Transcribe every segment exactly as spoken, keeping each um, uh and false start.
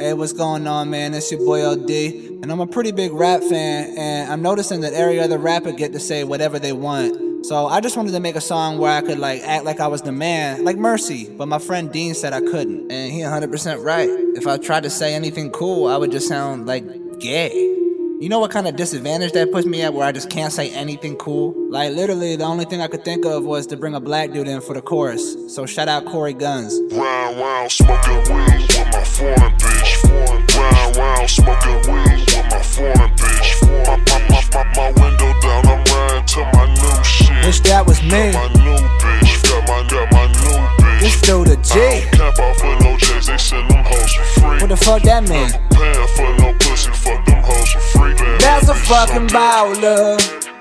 Hey, what's going on, man? It's your boy L D, and I'm a pretty big rap fan, and I'm noticing that every other rapper get to say whatever they want. So I just wanted to make a song where I could like act like I was the man, like Mercy, but my friend Dean said I couldn't, and he one hundred percent right. If I tried to say anything cool, I would just sound like gay. You know what kind of disadvantage that puts me at, where I just can't say anything cool? Like literally the only thing I could think of was to bring a black dude in for the chorus. So shout out Corey Guns. Round round smoking weed with my foreign bitch. Round round smoking weed with my foreign bitch. My, my, my, my, my window down, I'm riding to my new shit. Wish that was me. Got my new bitch, got my, got my new bitch. This dude a G. I don't cap out for no J's, they send them hoes for free. What the fuck that mean? Paying for no pussy, fuck them hoes for free. That's a fucking baller.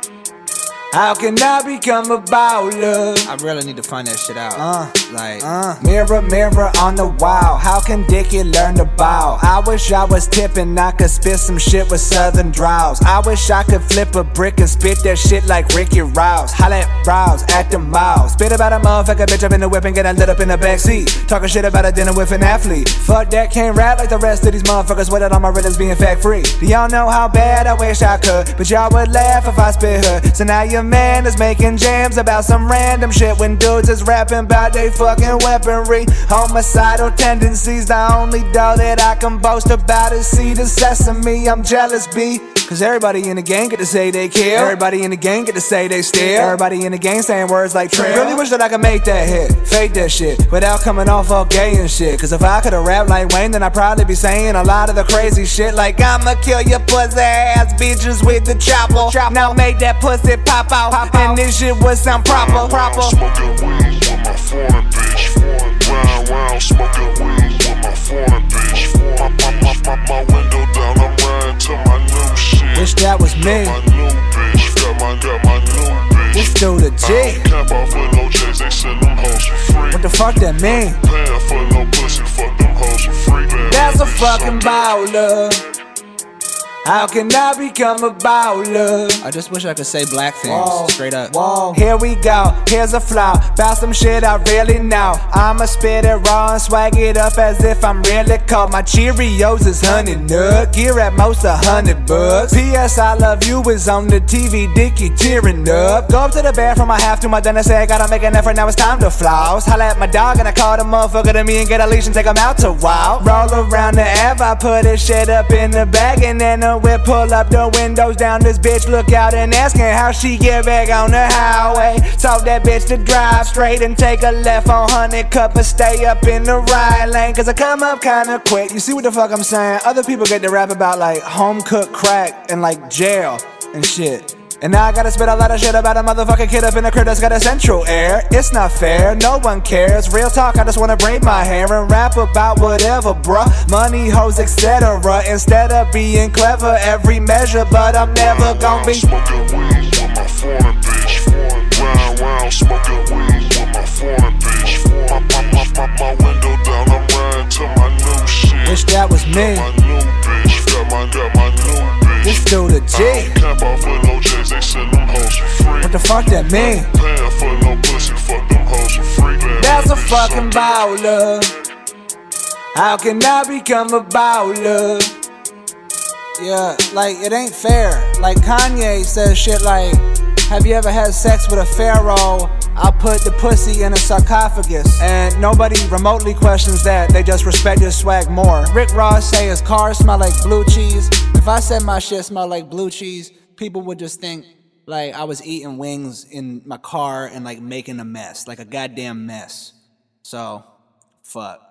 How can I become a baller? I really need to find that shit out. Uh, like, uh. Mirror, mirror on the wall. How can Dickie learn to bow? I wish I was tipping, I could spit some shit with southern draws. I wish I could flip a brick and spit that shit like Ricky Rouse. Holla at Rouse, act a mouse. Spit about a motherfucker, bitch up in the whip and get lit up in the backseat. Talking shit about a dinner with an athlete. Fuck that, can't rap like the rest of these motherfuckers. With it on my rhythms being fact free. Do y'all know how bad I wish I could? But y'all would laugh if I spit her. So now you man is making jams about some random shit when dudes is rapping about they fucking weaponry. Homicidal tendencies, the only dough that I can boast about is seed of sesame. I'm jealous, B. Cause everybody in the gang get to say they kill. Everybody in the gang get to say they steal. Everybody in the gang saying words like trail. Really wish that I could make that hit, fake that shit, without coming off all gay and shit. Cause if I could've rapped like Wayne, then I'd probably be saying a lot of the crazy shit. Like I'ma kill your pussy ass bitches with the chopper. Now make that pussy pop out, pop out. And this shit would sound proper, proper. Smoking weed with my foreign bitch. Round round smoking weed with my foreign bitch. My, my, my, my, my window down, I'm riding to my new shit. Wish that was me. Got my new bitch, got my, got my new bitch. This dude a G. I don't cap out for no J's, they send them hoes for free. What the fuck that mean? Paying for no pussy, fuck them hoes for free. That's a fucking baller. How can I become a baller? I just wish I could say black things, whoa, straight up. Whoa. Here we go, here's a flaw. About some shit I really know. I'ma spit it raw and swag it up as if I'm really cold. My Cheerios is honey nut, gear at most a hundred bucks. P S I love you is on the T V, Dickie tearing up. Go up to the bathroom, I have to, my dentist say I gotta make an effort, now it's time to floss. Holla at my dog and I call the motherfucker to me and get a leash and take him out to wild. Roll around the Ave, I put this shit up in the bag and then the whip pull up the windows down, this bitch look out and asking how she get back on the highway. Told that bitch to drive straight and take a left on Honey Cup and stay up in the right lane, cause I come up kinda quick. You see what the fuck I'm saying? Other people get to rap about like home cooked crack and like jail and shit. And now I gotta spit a lot of shit about a motherfucking kid up in the crib that's got a central air. It's not fair, no one cares. Real talk, I just wanna braid my hair and rap about whatever, bruh. Money, hoes, et cetera. Instead of being clever, every measure, but I'm never gon' be smoking weed with my foreign bitch. Round round smoking weed with my foreign bitch. My, my, my, my, my window down, I'm riding to my new shit. Wish that was me. Got my new bitch, got my, got my new bitch. This dude a G. I don't cap out for no J's, they send them hoes for free. What the fuck that mean? Paying for no pussy, fuck them hoes for free. That's a fucking baller. How can I become a baller? Yeah, like it ain't fair. Like Kanye says shit like, have you ever had sex with a pharaoh? I'll put the pussy in a sarcophagus. And nobody remotely questions that, they just respect his swag more. Rick Ross say his car smell like blue cheese. If I said my shit smell like blue cheese, people would just think like I was eating wings in my car and like making a mess, like a goddamn mess. So, fuck.